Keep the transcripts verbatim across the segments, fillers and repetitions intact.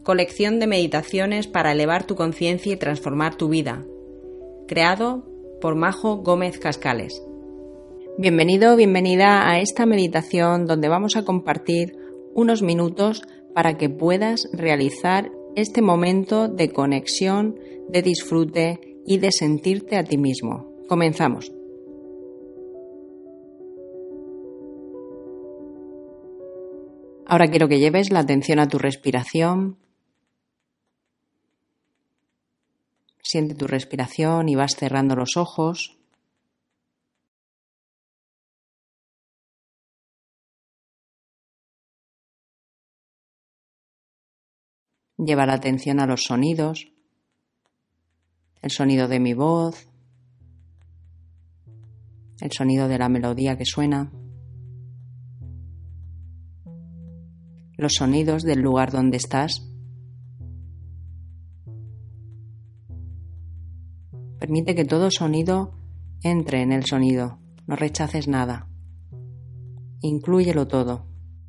colección de meditaciones para elevar tu conciencia y transformar tu vida, creado por Majo Gómez Cascales. Bienvenido, bienvenida a esta meditación donde vamos a compartir unos minutos para que puedas realizar este momento de conexión, de disfrute y de sentirte a ti mismo. Comenzamos. Ahora quiero que lleves la atención a tu respiración. Siente tu respiración y vas cerrando los ojos. Lleva la atención a los sonidos, el sonido de mi voz, el sonido de la melodía que suena, los sonidos del lugar donde estás. Permite que todo sonido entre en el sonido, no rechaces nada, inclúyelo todo.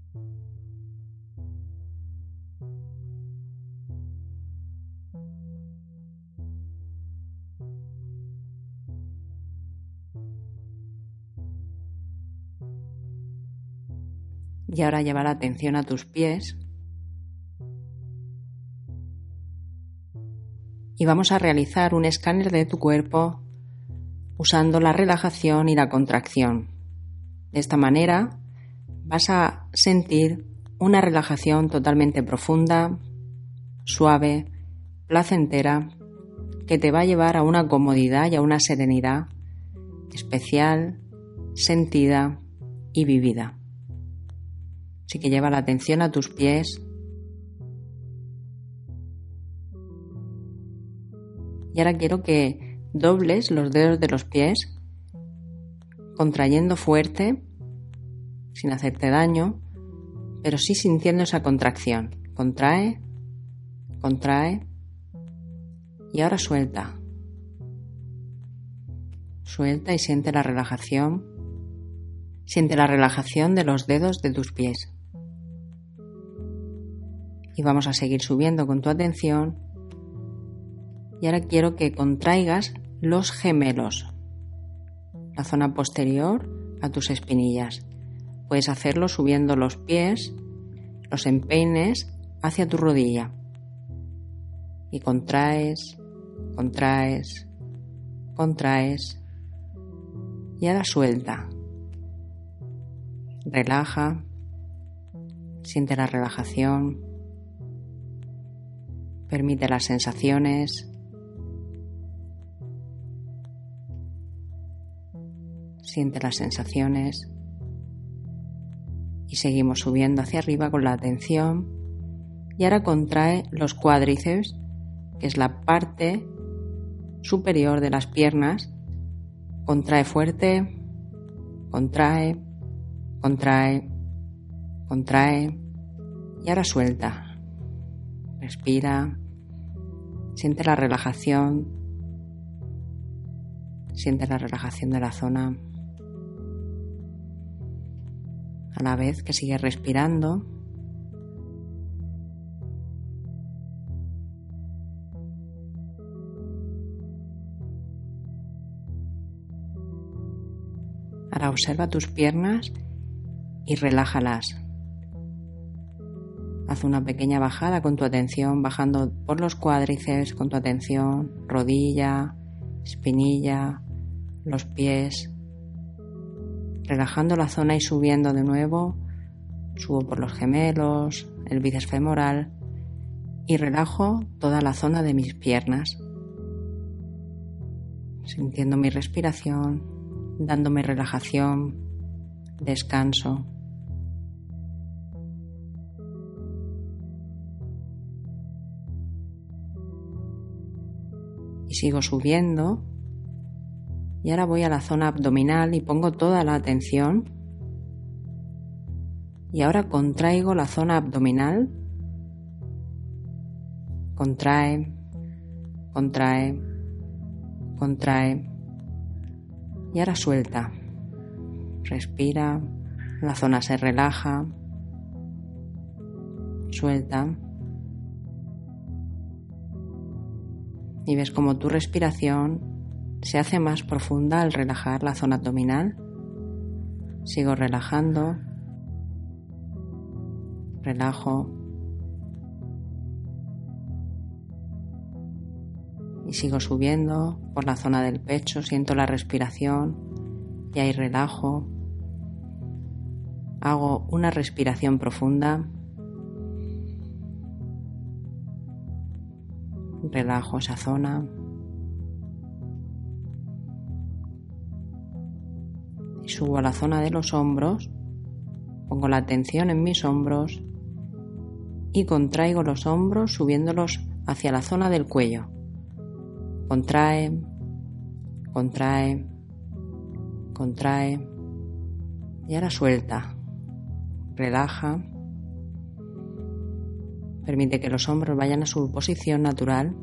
Y ahora lleva la atención a tus pies y vamos a realizar un escáner de tu cuerpo usando la relajación y la contracción. De esta manera vas a sentir una relajación totalmente profunda, suave, placentera, que te va a llevar a una comodidad y a una serenidad especial, sentida y vivida. Así que lleva la atención a tus pies y ahora quiero que dobles los dedos de los pies, contrayendo fuerte, sin hacerte daño, pero sí sintiendo esa contracción. Contrae, contrae y ahora suelta. Suelta y siente la relajación. Siente la relajación de los dedos de tus pies. Y vamos a seguir subiendo con tu atención. Y ahora quiero que contraigas los gemelos, la zona posterior a tus espinillas. Puedes hacerlo subiendo los pies, los empeines hacia tu rodilla. Y contraes, contraes, contraes. Y ahora suelta. Relaja. Siente la relajación. Permite las sensaciones. Siente las sensaciones. Y seguimos subiendo hacia arriba con la atención. Y ahora contrae los cuádriceps, que es la parte superior de las piernas. Contrae fuerte. Contrae. Contrae. Contrae. Y ahora suelta. Respira. Siente la relajación. Siente la relajación de la zona. A la vez que sigues respirando, ahora observa tus piernas y relájalas. Haz una pequeña bajada con tu atención, bajando por los cuádriceps con tu atención, rodilla, espinilla, los pies, relajando la zona y subiendo de nuevo. Subo por los gemelos, el bíceps femoral y relajo toda la zona de mis piernas, sintiendo mi respiración, dándome relajación, descanso. Y sigo subiendo. Y ahora voy a la zona abdominal y pongo toda la atención. Y ahora contraigo la zona abdominal. Contrae, contrae, contrae. Y ahora suelta. Respira, la zona se relaja. Suelta. y ves como tu respiración se hace más profunda al relajar la zona abdominal. Sigo relajando, relajo y sigo subiendo por la zona del pecho, siento la respiración y ahí relajo. Hago una respiración profunda, relajo esa zona y subo a la zona de los hombros, pongo la atención en mis hombros y contraigo los hombros subiéndolos hacia la zona del cuello. Contrae, contrae, contrae y ahora suelta. Relaja, permite que los hombros vayan a su posición natural,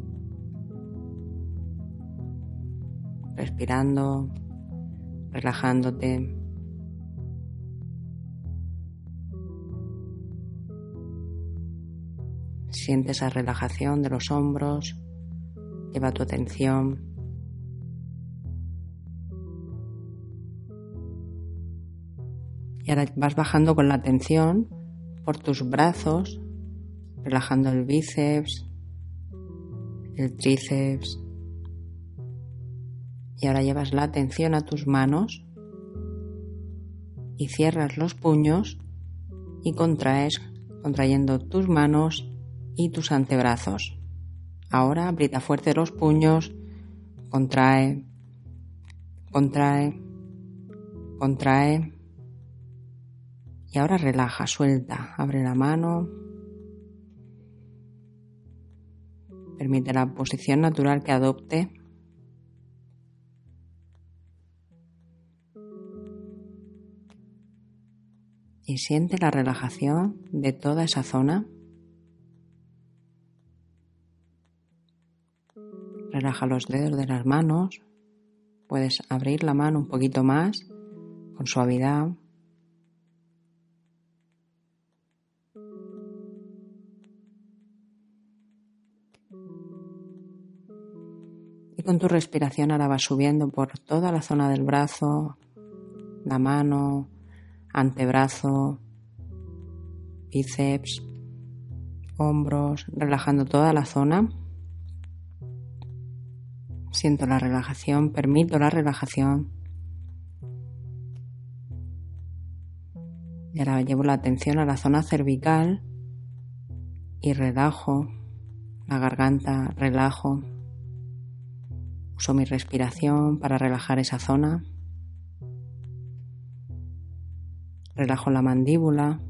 respirando, relajándote. Siente esa relajación de los hombros, lleva tu atención y ahora vas bajando con la atención por tus brazos, relajando el bíceps, el tríceps, y ahora llevas la atención a tus manos y cierras los puños y contraes, contrayendo tus manos y tus antebrazos. Ahora aprieta fuerte los puños, contrae, contrae, contrae. Y ahora relaja, suelta, abre la mano, permite la posición natural que adopte. Y siente la relajación de toda esa zona. Relaja los dedos de las manos, puedes abrir la mano un poquito más, con suavidad. Y con tu respiración ahora vas subiendo por toda la zona del brazo, la mano, antebrazo, bíceps, hombros, relajando toda la zona. Siento la relajación, permito la relajación. Y ahora llevo la atención a la zona cervical y relajo la garganta, relajo. Uso mi respiración para relajar esa zona. Relajo la mandíbula.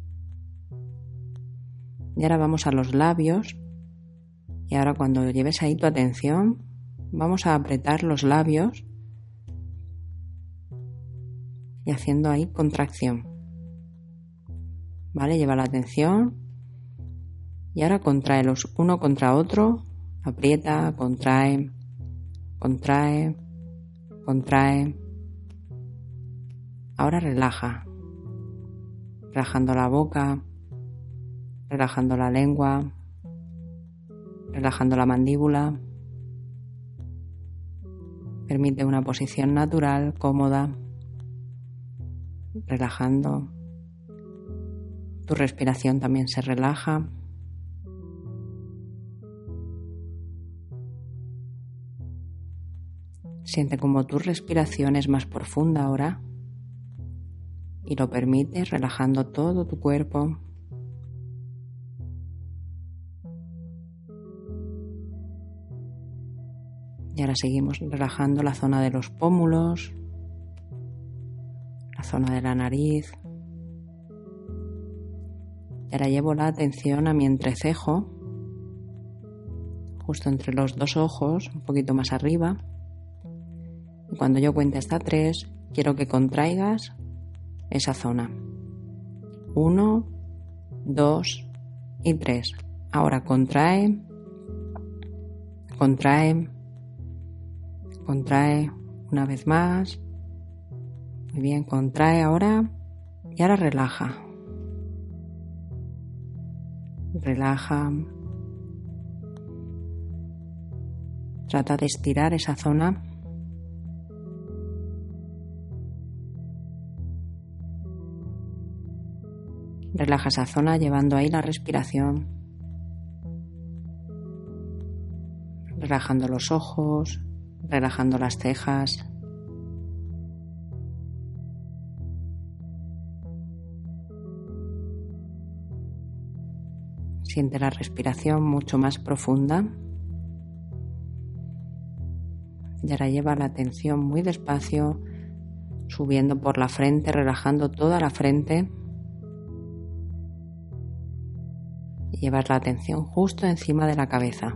Y ahora vamos a los labios. Y ahora cuando lleves ahí tu atención, vamos a apretar los labios y haciendo ahí contracción. ¿Vale? Lleva la atención y ahora contráelos uno contra otro. Aprieta, contrae, contrae, contrae. Ahora relaja, relajando la boca, relajando la lengua, relajando la mandíbula. Permite una posición natural, cómoda, relajando. Tu respiración también se relaja. Siente como tu respiración es más profunda ahora y lo permites relajando todo tu cuerpo. Y ahora seguimos relajando la zona de los pómulos, la zona de la nariz. Y ahora llevo la atención a mi entrecejo, justo entre los dos ojos, un poquito más arriba. Y cuando yo cuente hasta tres, quiero que contraigas esa zona. Uno, dos y tres. Ahora contrae, contrae, contrae una vez más. Muy bien, contrae ahora y ahora relaja. Relaja. Trata de estirar esa zona. Relaja esa zona llevando ahí la respiración. Relajando los ojos, relajando las cejas. Siente la respiración mucho más profunda. Y ahora lleva la atención muy despacio, subiendo por la frente, relajando toda la frente. Y llevas la atención justo encima de la cabeza.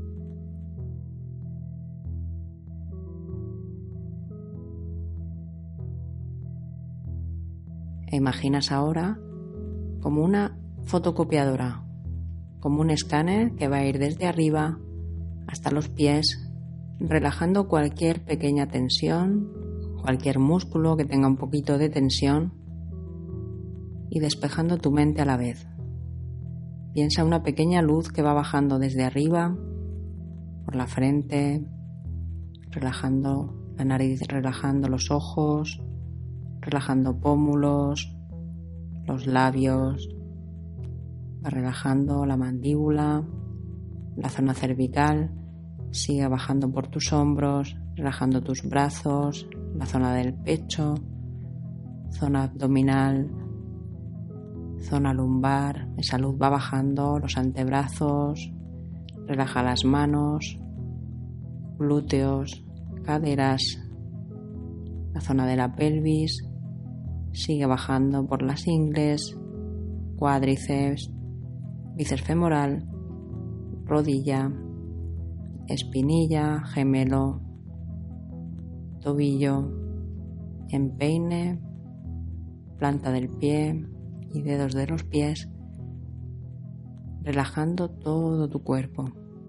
E imaginas ahora como una fotocopiadora, como un escáner que va a ir desde arriba hasta los pies, relajando cualquier pequeña tensión, cualquier músculo que tenga un poquito de tensión y despejando tu mente a la vez. Piensa una pequeña luz que va bajando desde arriba, por la frente, relajando la nariz, relajando los ojos, relajando pómulos, los labios, va relajando la mandíbula, la zona cervical, sigue bajando por tus hombros, relajando tus brazos, la zona del pecho, zona abdominal, zona lumbar. Esa luz va bajando los antebrazos, relaja las manos, glúteos, caderas, la zona de la pelvis, sigue bajando por las ingles, cuádriceps, bíceps femoral, rodilla, espinilla, gemelo, tobillo, empeine, planta del pie y dedos de los pies, relajando todo tu cuerpo.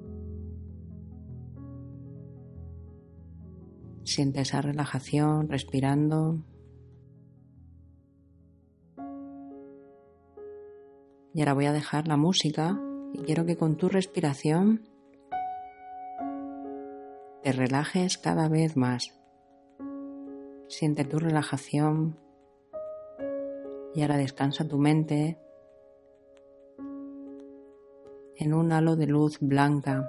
Siente esa relajación respirando. Y ahora voy a dejar la música y quiero que con tu respiración te relajes cada vez más. Siente tu relajación y ahora descansa tu mente en un halo de luz blanca.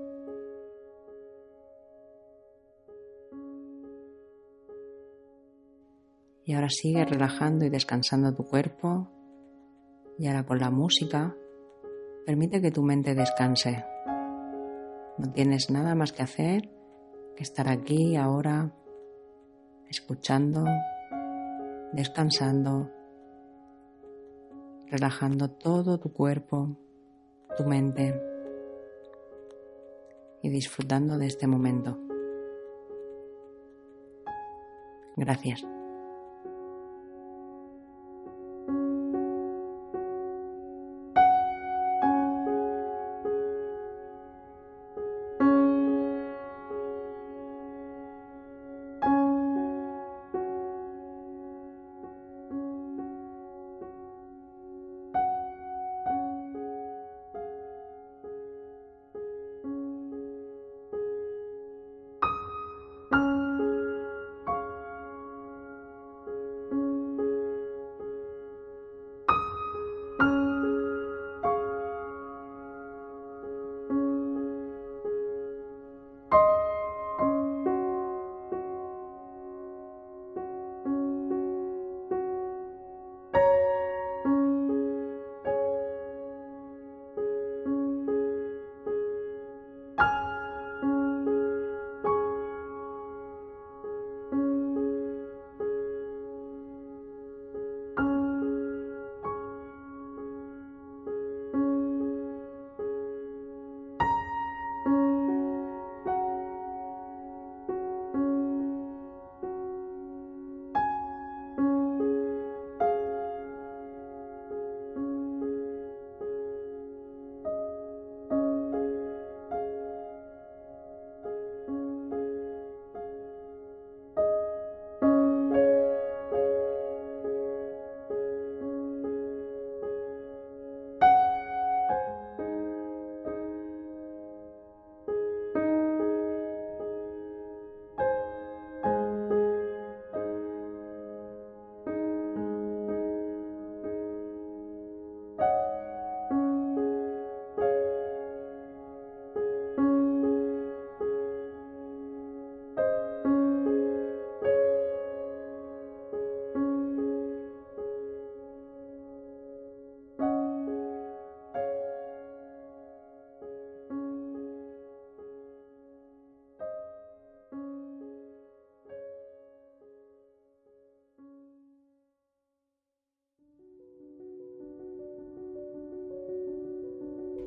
Y ahora sigue relajando y descansando tu cuerpo. Y ahora con la música, permite que tu mente descanse. No tienes nada más que hacer que estar aquí ahora, escuchando, descansando, relajando todo tu cuerpo, tu mente y disfrutando de este momento. Gracias.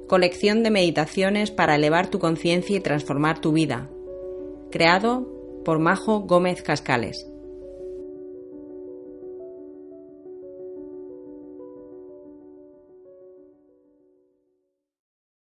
colección de meditaciones para elevar tu conciencia y transformar tu vida, creado por Majo Gómez Cascales.